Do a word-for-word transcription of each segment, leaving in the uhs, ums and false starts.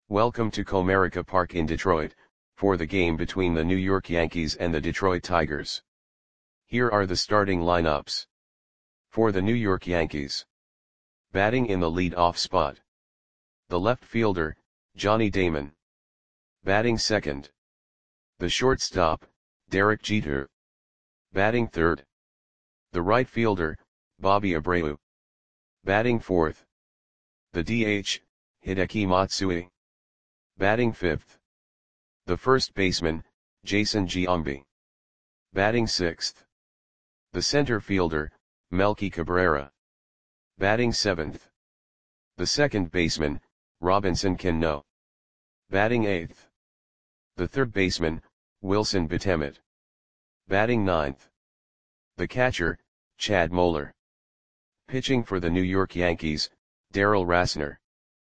Welcome to Comerica Park in Detroit, for the game between the New York Yankees and the Detroit Tigers. Here are the starting lineups. For the New York Yankees. Batting in the lead-off spot. The left fielder, Johnny Damon. Batting second. The shortstop, Derek Jeter. Batting third. The right fielder, Bobby Abreu. Batting fourth. The D H, Hideki Matsui. Batting fifth. The first baseman, Jason Giambi. Batting sixth. The center fielder, Melky Cabrera. Batting seventh. The second baseman, Robinson Cano. Batting eighth. The third baseman, Wilson Betemit. Batting ninth. The catcher, Chad Moeller. Pitching for the New York Yankees, Darryl Rasner.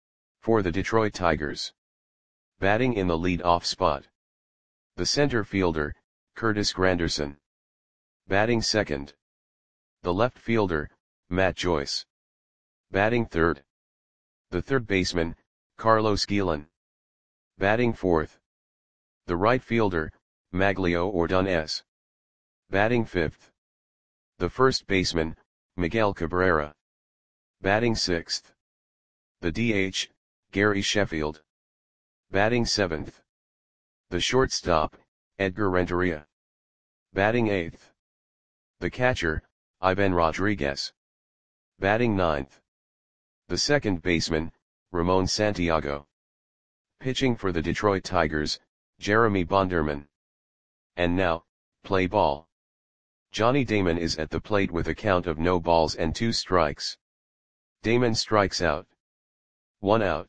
For the Detroit Tigers. Batting in the lead-off spot. The center fielder, Curtis Granderson. Batting second. The left fielder, Matt Joyce. Batting third. The third baseman, Carlos Guillen. Batting fourth. The right fielder, Maglio Ordonez. Batting fifth. The first baseman, Miguel Cabrera. Batting sixth. The D H, Gary Sheffield. Batting seventh. The shortstop, Edgar Renteria. Batting eighth. The catcher, Ivan Rodriguez. Batting ninth. The second baseman, Ramon Santiago. Pitching for the Detroit Tigers, Jeremy Bonderman. And now, play ball. Johnny Damon is at the plate with a count of no balls and two strikes. Damon strikes out. One out.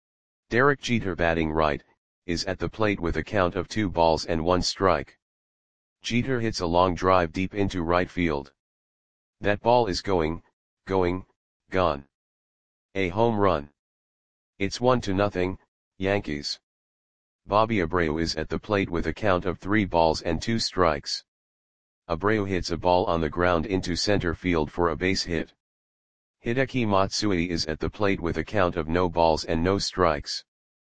Derek Jeter, batting right, is at the plate with a count of two balls and one strike. Jeter hits a long drive deep into right field. That ball is going, going, gone. A home run. It's one to nothing, Yankees. Bobby Abreu is at the plate with a count of three balls and two strikes. Abreu hits a ball on the ground into center field for a base hit. Hideki Matsui is at the plate with a count of no balls and no strikes.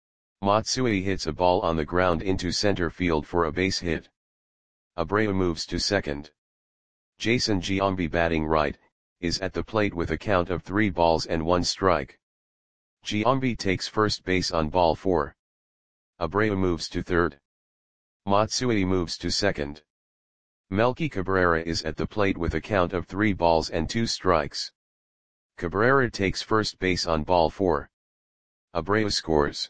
Matsui hits a ball on the ground into center field for a base hit. Abreu moves to second. Jason Giambi, batting right, is at the plate with a count of three balls and one strike. Giambi takes first base on ball four. Abreu moves to third. Matsui moves to second. Melky Cabrera is at the plate with a count of three balls and two strikes. Cabrera takes first base on ball four. Abreu scores.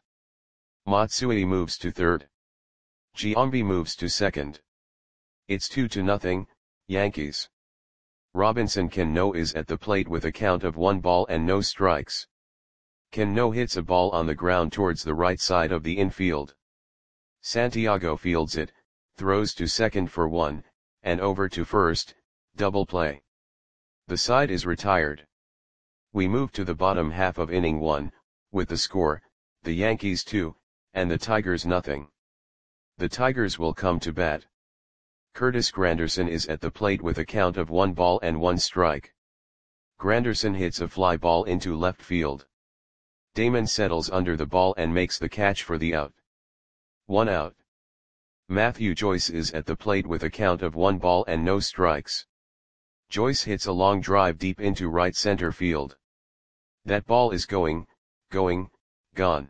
Matsui moves to third. Giambi moves to second. It's two to nothing, Yankees. Robinson Cano is at the plate with a count of one ball and no strikes. Cano hits a ball on the ground towards the right side of the infield. Santiago fields it, throws to second for one, and over to first, double play. The side is retired. We move to the bottom half of inning one, with the score, the Yankees two, and the Tigers nothing. The Tigers will come to bat. Curtis Granderson is at the plate with a count of one ball and one strike. Granderson hits a fly ball into left field. Damon settles under the ball and makes the catch for the out. One out. Matthew Joyce is at the plate with a count of one ball and no strikes. Joyce hits a long drive deep into right center field. That ball is going, going, gone.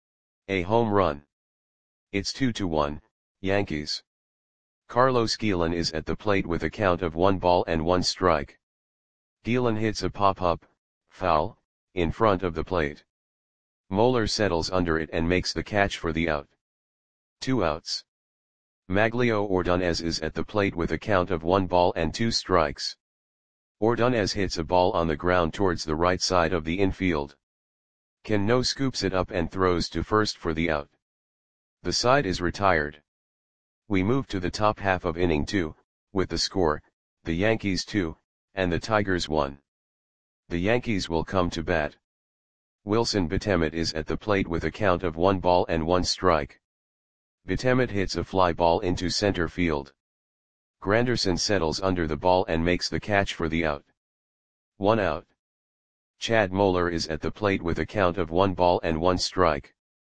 A home run. It's two to one, Yankees. Carlos Guillen is at the plate with a count of one ball and one strike. Guillen hits a pop-up, foul, in front of the plate. Moeller settles under it and makes the catch for the out. Two outs. Maglio Ordonez is at the plate with a count of one ball and two strikes. Ordonez hits a ball on the ground towards the right side of the infield. Cano scoops it up and throws to first for the out. The side is retired. We move to the top half of inning two, with the score, the Yankees two, and the Tigers one. The Yankees will come to bat. Wilson Betemit is at the plate with a count of one ball and one strike. Betemit hits a fly ball into center field. Granderson settles under the ball and makes the catch for the out. One out. Chad Moeller is at the plate with a count of one ball and one strike.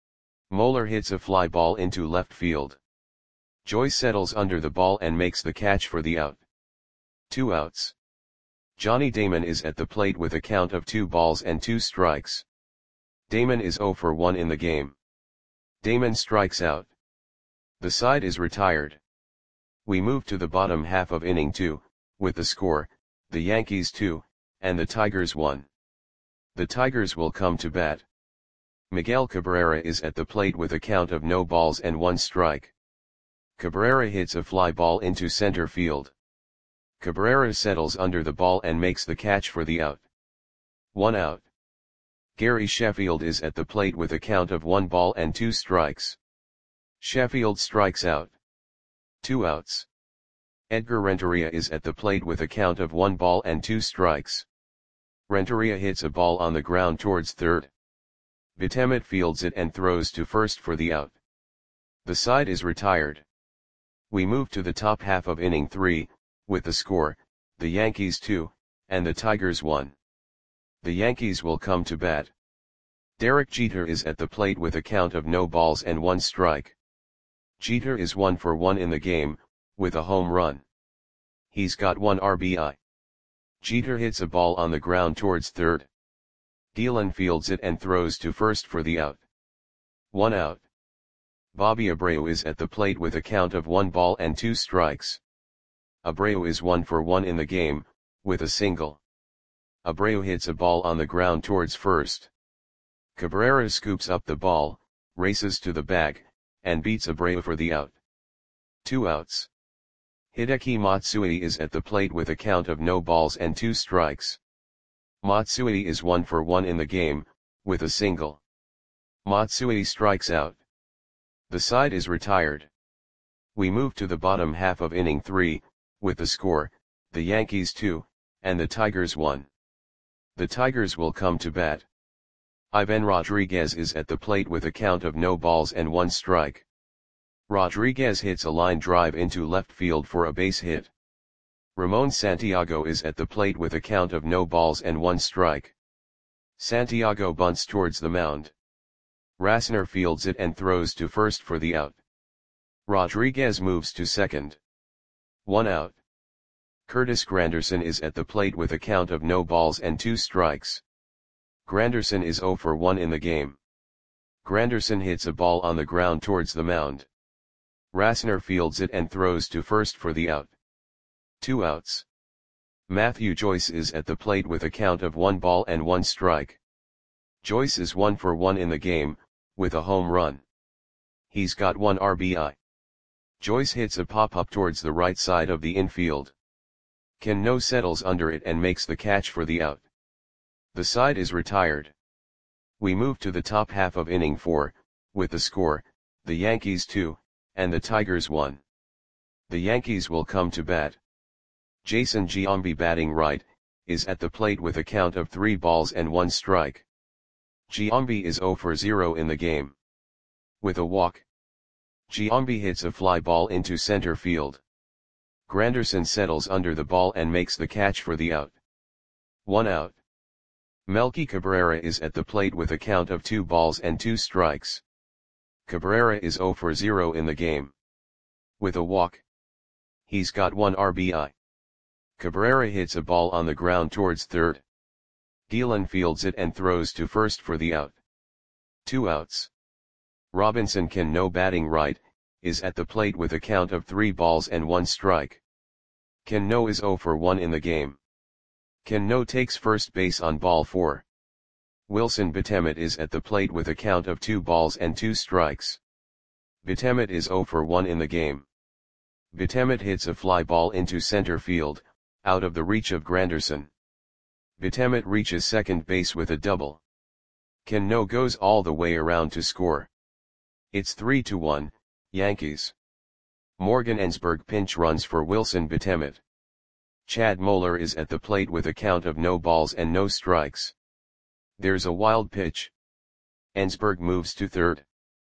Moeller hits a fly ball into left field. Joyce settles under the ball and makes the catch for the out. Two outs. Johnny Damon is at the plate with a count of two balls and two strikes. Damon is oh for one in the game. Damon strikes out. The side is retired. We move to the bottom half of inning two, with the score, the Yankees two, and the Tigers one. The Tigers will come to bat. Miguel Cabrera is at the plate with a count of no balls and one strike. Cabrera hits a fly ball into center field. Cabrera settles under the ball and makes the catch for the out. One out. Gary Sheffield is at the plate with a count of one ball and two strikes. Sheffield strikes out. Two outs. Edgar Renteria is at the plate with a count of one ball and two strikes. Renteria hits a ball on the ground towards third. Betemet fields it and throws to first for the out. The side is retired. We move to the top half of inning three, with the score, the Yankees two, and the Tigers one. The Yankees will come to bat. Derek Jeter is at the plate with a count of no balls and one strike. Jeter is one for one in the game, with a home run. He's got one R B I. Jeter hits a ball on the ground towards third. Dillon fields it and throws to first for the out. One out. Bobby Abreu is at the plate with a count of one ball and two strikes. Abreu is one for one in the game, with a single. Abreu hits a ball on the ground towards first. Cabrera scoops up the ball, races to the bag, and beats Abreu for the out. Two outs. Hideki Matsui is at the plate with a count of no balls and two strikes. Matsui is one for one in the game, with a single. Matsui strikes out. The side is retired. We move to the bottom half of inning three, with the score, the Yankees two, and the Tigers one. The Tigers will come to bat. Ivan Rodriguez is at the plate with a count of no balls and one strike. Rodriguez hits a line drive into left field for a base hit. Ramon Santiago is at the plate with a count of no balls and one strike. Santiago bunts towards the mound. Rasner fields it and throws to first for the out. Rodriguez moves to second. One out. Curtis Granderson is at the plate with a count of no balls and two strikes. Granderson is oh for one in the game. Granderson hits a ball on the ground towards the mound. Rasner fields it and throws to first for the out. Two outs. Matthew Joyce is at the plate with a count of one ball and one strike. Joyce is one for one in the game, with a home run. He's got one R B I. Joyce hits a pop-up towards the right side of the infield. Cano settles under it and makes the catch for the out. The side is retired. We move to the top half of inning four, with the score, the Yankees two, and the Tigers one. The Yankees will come to bat. Jason Giambi, batting right, is at the plate with a count of three balls and one strike. Giambi is oh for zero in the game. With a walk, Giambi hits a fly ball into center field. Granderson settles under the ball and makes the catch for the out. One out. Melky Cabrera is at the plate with a count of two balls and two strikes. Cabrera is oh for zero in the game. With a walk, he's got one R B I. Cabrera hits a ball on the ground towards third. Dillon fields it and throws to first for the out. Two outs. Robinson Cano, batting right, is at the plate with a count of three balls and one strike. Cano is oh for one in the game. Cano takes first base on ball four. Wilson Betemet is at the plate with a count of two balls and two strikes. Betemet is oh for one in the game. Betemet hits a fly ball into center field, out of the reach of Granderson. Betemet reaches second base with a double. Cano goes all the way around to score. It's three to one, Yankees. Morgan Ensberg pinch runs for Wilson Betemet. Chad Moeller is at the plate with a count of no balls and no strikes. There's a wild pitch. Ensberg moves to third.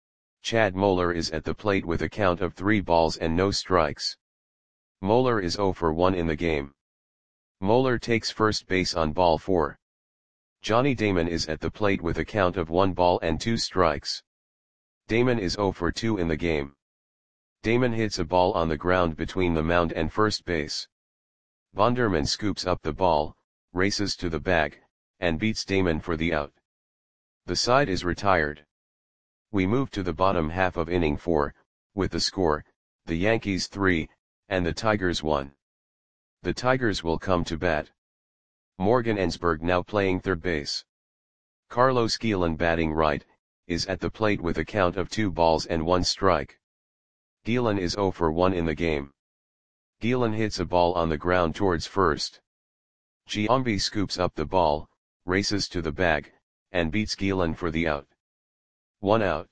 Chad Moeller is at the plate with a count of three balls and no strikes. Moeller is oh for one in the game. Moeller takes first base on ball four. Johnny Damon is at the plate with a count of one ball and two strikes. Damon is zero for two in the game. Damon hits a ball on the ground between the mound and first base. Bonderman scoops up the ball, races to the bag, and beats Damon for the out. The side is retired. We move to the bottom half of inning four, with the score, the Yankees three, and the Tigers one. The Tigers will come to bat. Morgan Ensberg now playing third base. Carlos Guillen batting right, is at the plate with a count of two balls and one strike. Guillen is zero for one in the game. Guillen hits a ball on the ground towards first. Giambi scoops up the ball, races to the bag, and beats Guillen for the out. One out.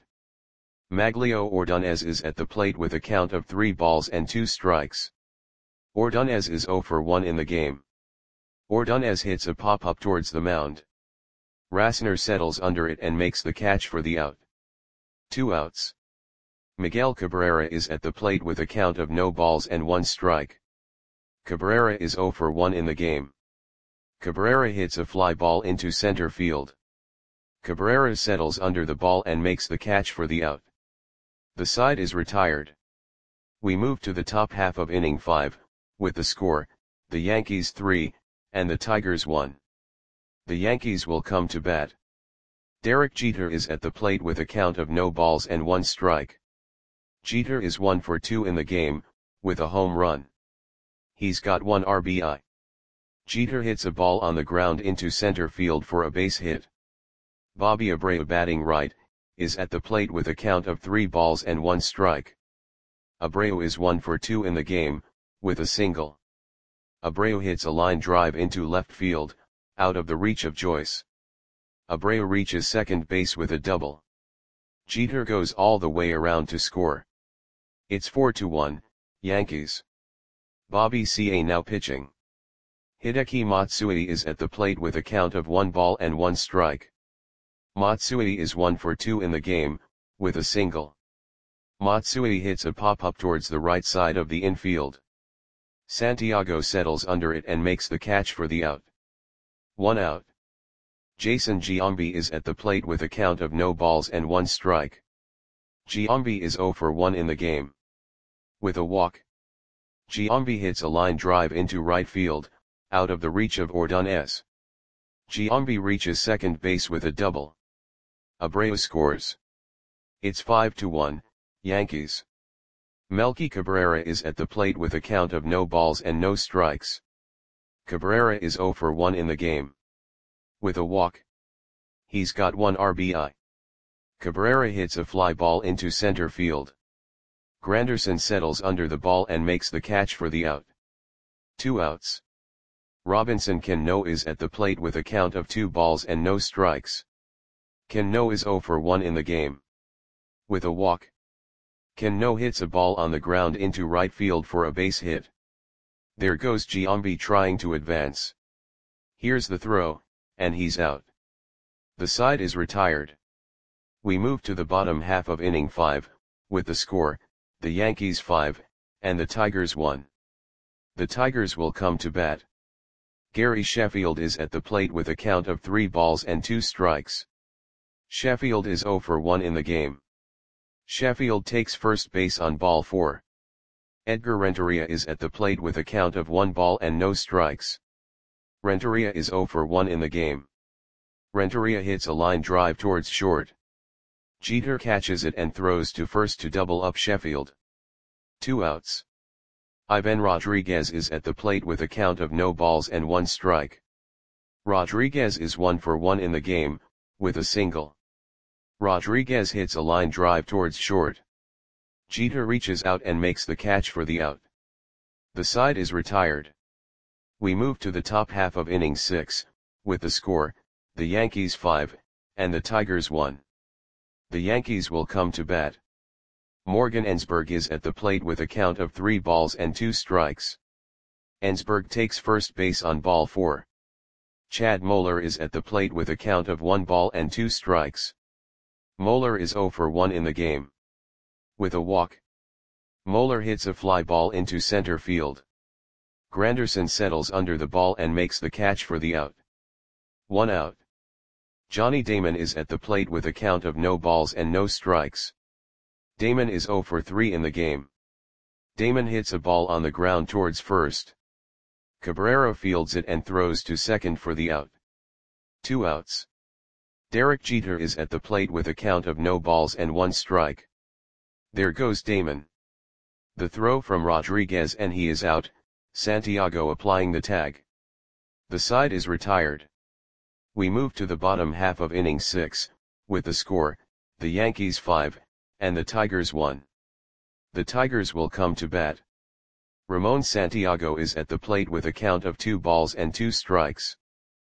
Maglio Ordonez is at the plate with a count of three balls and two strikes. Ordonez is zero for one in the game. Ordonez hits a pop-up towards the mound. Rasner settles under it and makes the catch for the out. Two outs. Miguel Cabrera is at the plate with a count of no balls and one strike. Cabrera is zero for one in the game. Cabrera hits a fly ball into center field. Cabrera settles under the ball and makes the catch for the out. The side is retired. We move to the top half of inning five, with the score, the Yankees three, and the Tigers one. The Yankees will come to bat. Derek Jeter is at the plate with a count of no balls and one strike. Jeter is one for two in the game, with a home run. He's got one R B I. Jeter hits a ball on the ground into center field for a base hit. Bobby Abreu batting right, is at the plate with a count of three balls and one strike. Abreu is one for two in the game, with a single. Abreu hits a line drive into left field, out of the reach of Joyce. Abreu reaches second base with a double. Jeter goes all the way around to score. It's four to one, Yankees. Bobby C A now pitching. Hideki Matsui is at the plate with a count of one ball and one strike. Matsui is one for two in the game, with a single. Matsui hits a pop-up towards the right side of the infield. Santiago settles under it and makes the catch for the out. One out. Jason Giambi is at the plate with a count of no balls and one strike. Giambi is zero for one in the game. With a walk. Giambi hits a line drive into right field, out of the reach of Ordonez. Giambi reaches second base with a double. Abreu scores. It's five to one, Yankees. Melky Cabrera is at the plate with a count of no balls and no strikes. Cabrera is zero for one in the game. With a walk. He's got one R B I. Cabrera hits a fly ball into center field. Granderson settles under the ball and makes the catch for the out. Two outs. Robinson Cano is at the plate with a count of two balls and no strikes. Cano is zero for one in the game. With a walk. Cano hits a ball on the ground into right field for a base hit. There goes Giambi trying to advance. Here's the throw, and he's out. The side is retired. We move to the bottom half of inning five, with the score, the Yankees five, and the Tigers one. The Tigers will come to bat. Gary Sheffield is at the plate with a count of three balls and two strikes. Sheffield is zero for one in the game. Sheffield takes first base on ball four. Edgar Renteria is at the plate with a count of one ball and no strikes. Renteria is zero for one in the game. Renteria hits a line drive towards short. Jeter catches it and throws to first to double up Sheffield. Two outs. Ivan Rodriguez is at the plate with a count of no balls and one strike. Rodriguez is one for one in the game, with a single. Rodriguez hits a line drive towards short. Jeter reaches out and makes the catch for the out. The side is retired. We move to the top half of inning six, with the score, the Yankees five, and the Tigers one. The Yankees will come to bat. Morgan Ensberg is at the plate with a count of three balls and two strikes. Ensberg takes first base on ball four. Chad Moeller is at the plate with a count of one ball and two strikes. Moeller is zero for one in the game. With a walk. Moeller hits a fly ball into center field. Granderson settles under the ball and makes the catch for the out. One out. Johnny Damon is at the plate with a count of no balls and no strikes. Damon is zero for three in the game. Damon hits a ball on the ground towards first. Cabrera fields it and throws to second for the out. Two outs. Derek Jeter is at the plate with a count of no balls and one strike. There goes Damon. The throw from Rodriguez and he is out, Santiago applying the tag. The side is retired. We move to the bottom half of inning six, with the score, the Yankees five, and the Tigers one. The Tigers will come to bat. Ramon Santiago is at the plate with a count of two balls and two strikes.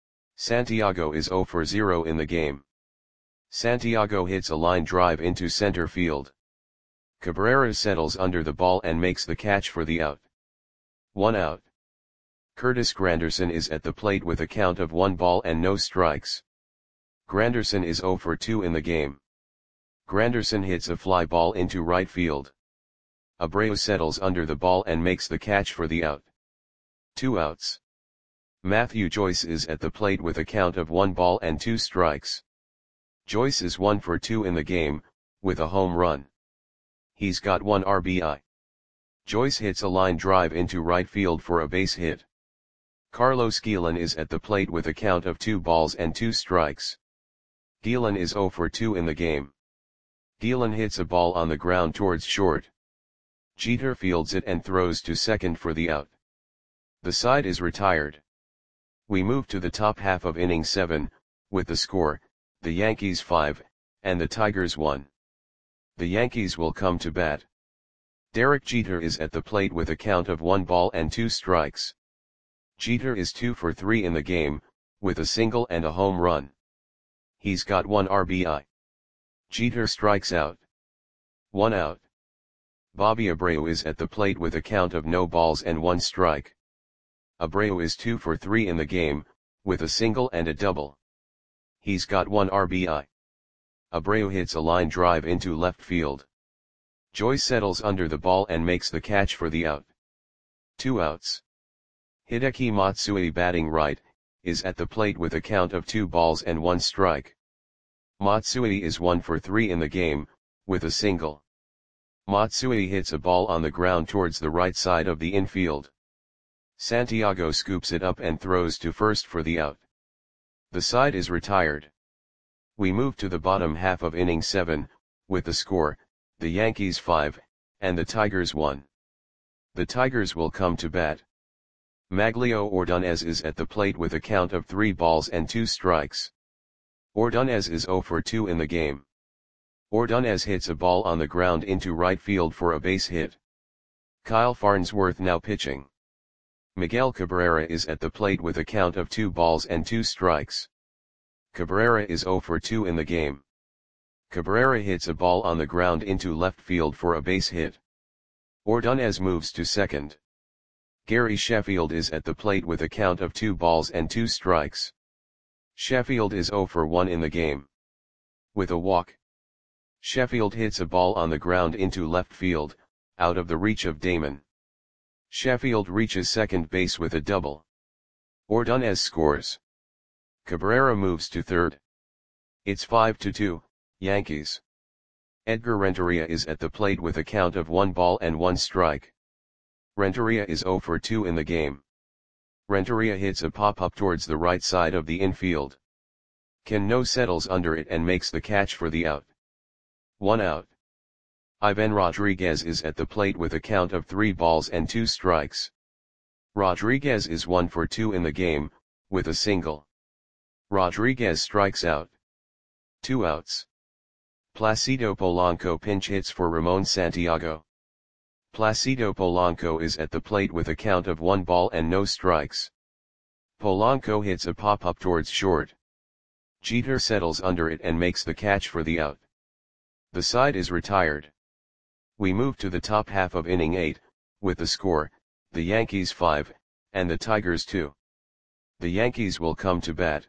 Santiago is zero for zero in the game. Santiago hits a line drive into center field. Cabrera settles under the ball and makes the catch for the out. One out. Curtis Granderson is at the plate with a count of one ball and no strikes. Granderson is zero for two in the game. Granderson hits a fly ball into right field. Abreu settles under the ball and makes the catch for the out. Two outs. Matthew Joyce is at the plate with a count of one ball and two strikes. Joyce is one for two in the game, with a home run. He's got one R B I. Joyce hits a line drive into right field for a base hit. Carlos Guillen is at the plate with a count of two balls and two strikes. Guillen is zero for two in the game. Guillen hits a ball on the ground towards short. Jeter fields it and throws to second for the out. The side is retired. We move to the top half of inning seven, with the score, the Yankees five, and the Tigers one. The Yankees will come to bat. Derek Jeter is at the plate with a count of one ball and two strikes. Jeter is two for three in the game, with a single and a home run. He's got one R B I. Jeter strikes out. One out. Bobby Abreu is at the plate with a count of no balls and one strike. Abreu is two for three in the game, with a single and a double. He's got one R B I. Abreu hits a line drive into left field. Joyce settles under the ball and makes the catch for the out. Two outs. Hideki Matsui, batting right, is at the plate with a count of two balls and one strike. Matsui is one for three in the game, with a single. Matsui hits a ball on the ground towards the right side of the infield. Santiago scoops it up and throws to first for the out. The side is retired. We move to the bottom half of inning seven, with the score, the Yankees five, and the Tigers one. The Tigers will come to bat. Maglio Ordonez is at the plate with a count of three balls and two strikes. Ordonez is zero for two in the game. Ordonez hits a ball on the ground into right field for a base hit. Kyle Farnsworth now pitching. Miguel Cabrera is at the plate with a count of two balls and two strikes. Cabrera is zero for two in the game. Cabrera hits a ball on the ground into left field for a base hit. Ordonez moves to second. Gary Sheffield is at the plate with a count of two balls and two strikes. Sheffield is zero for one in the game. With a walk. Sheffield hits a ball on the ground into left field, out of the reach of Damon. Sheffield reaches second base with a double. Ordonez scores. Cabrera moves to third. It's five to two, Yankees. Edgar Renteria is at the plate with a count of one ball and one strike. Renteria is zero for two in the game. Renteria hits a pop-up towards the right side of the infield. Cano settles under it and makes the catch for the out. One out. Ivan Rodriguez is at the plate with a count of three balls and two strikes. Rodriguez is one for two in the game, with a single. Rodriguez strikes out. Two outs. Placido Polanco pinch hits for Ramon Santiago. Placido Polanco is at the plate with a count of one ball and no strikes. Polanco hits a pop-up towards short. Jeter settles under it and makes the catch for the out. The side is retired. We move to the top half of inning eight, with the score, the Yankees five, and the Tigers two. The Yankees will come to bat.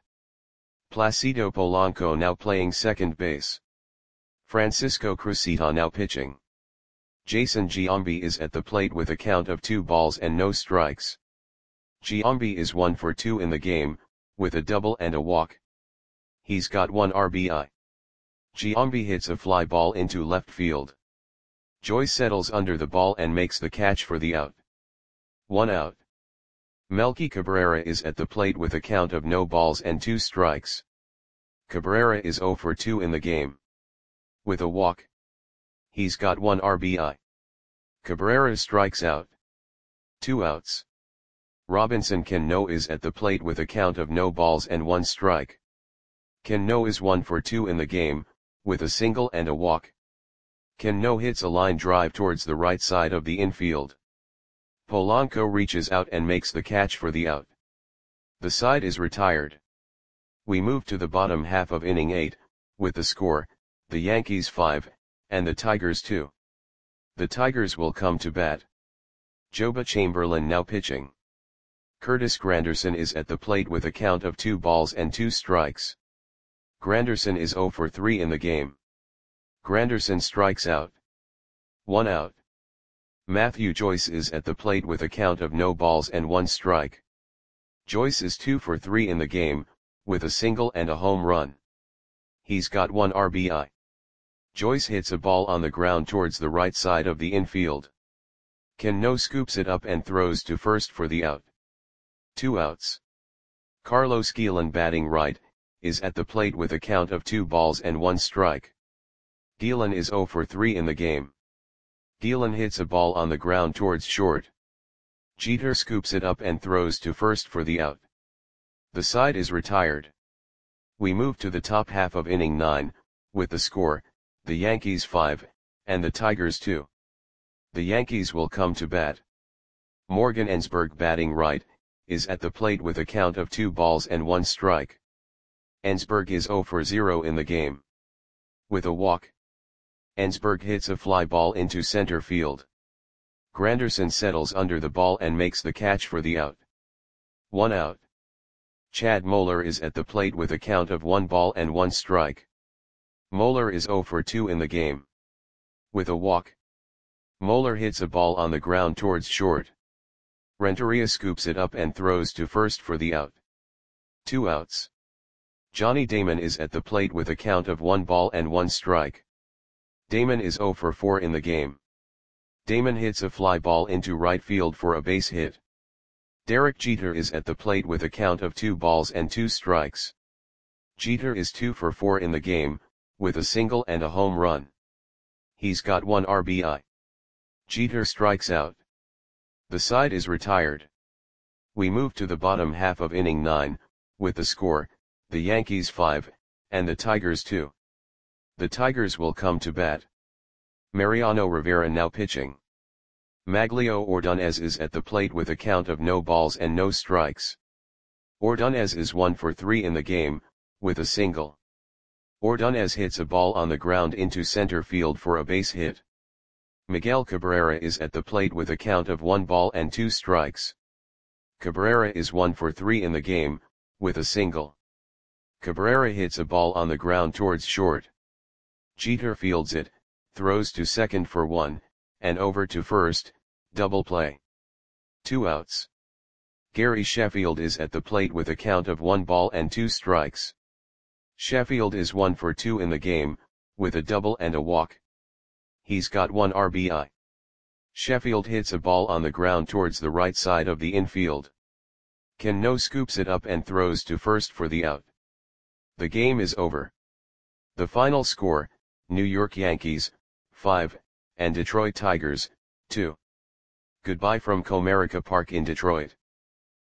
Placido Polanco now playing second base. Francisco Cruzita now pitching. Jason Giambi is at the plate with a count of two balls and no strikes. Giambi is one for two in the game, with a double and a walk. He's got one R B I. Giambi hits a fly ball into left field. Joyce settles under the ball and makes the catch for the out. One out. Melky Cabrera is at the plate with a count of no balls and two strikes. Cabrera is zero for two in the game. With a walk. He's got one R B I. Cabrera strikes out. Two outs. Robinson Cano is at the plate with a count of no balls and one strike. Cano is one for two in the game, with a single and a walk. Cano hits a line drive towards the right side of the infield. Polanco reaches out and makes the catch for the out. The side is retired. We move to the bottom half of inning eight, with the score, the Yankees five, and the Tigers two. The Tigers will come to bat. Joba Chamberlain now pitching. Curtis Granderson is at the plate with a count of two balls and two strikes. Granderson is zero for three in the game. Granderson strikes out. One out. Matthew Joyce is at the plate with a count of no balls and one strike. Joyce is two for three in the game, with a single and a home run. He's got one R B I. Joyce hits a ball on the ground towards the right side of the infield. Cano scoops it up and throws to first for the out. Two outs. Carlos Guillen, batting right, is at the plate with a count of two balls and one strike. Guillen is zero for three in the game. Guillen hits a ball on the ground towards short. Jeter scoops it up and throws to first for the out. The side is retired. We move to the top half of inning nine, with the score, the Yankees five, and the Tigers two. The Yankees will come to bat. Morgan Ensberg, batting right, is at the plate with a count of two balls and one strike. Ensberg is zero for zero in the game. With a walk. Ensberg hits a fly ball into center field. Granderson settles under the ball and makes the catch for the out. One out. Chad Moeller is at the plate with a count of one ball and one strike. Moeller is zero for two in the game. With a walk. Moeller hits a ball on the ground towards short. Renteria scoops it up and throws to first for the out. Two outs. Johnny Damon is at the plate with a count of one ball and one strike. Damon is zero for four in the game. Damon hits a fly ball into right field for a base hit. Derek Jeter is at the plate with a count of two balls and two strikes. Jeter is two for four in the game, with a single and a home run. He's got one R B I. Jeter strikes out. The side is retired. We move to the bottom half of inning nine, with the score, the Yankees five, and the Tigers two. The Tigers will come to bat. Mariano Rivera now pitching. Maglio Ordonez is at the plate with a count of no balls and no strikes. Ordonez is one for three in the game, with a single. Ordonez hits a ball on the ground into center field for a base hit. Miguel Cabrera is at the plate with a count of one ball and two strikes. Cabrera is one for three in the game, with a single. Cabrera hits a ball on the ground towards short. Jeter fields it, throws to second for one, and over to first, double play. Two outs. Gary Sheffield is at the plate with a count of one ball and two strikes. Sheffield is one for two in the game, with a double and a walk. He's got one R B I. Sheffield hits a ball on the ground towards the right side of the infield. Cano scoops it up and throws to first for the out. The game is over. The final score, New York Yankees, five, and Detroit Tigers, two. Goodbye from Comerica Park in Detroit.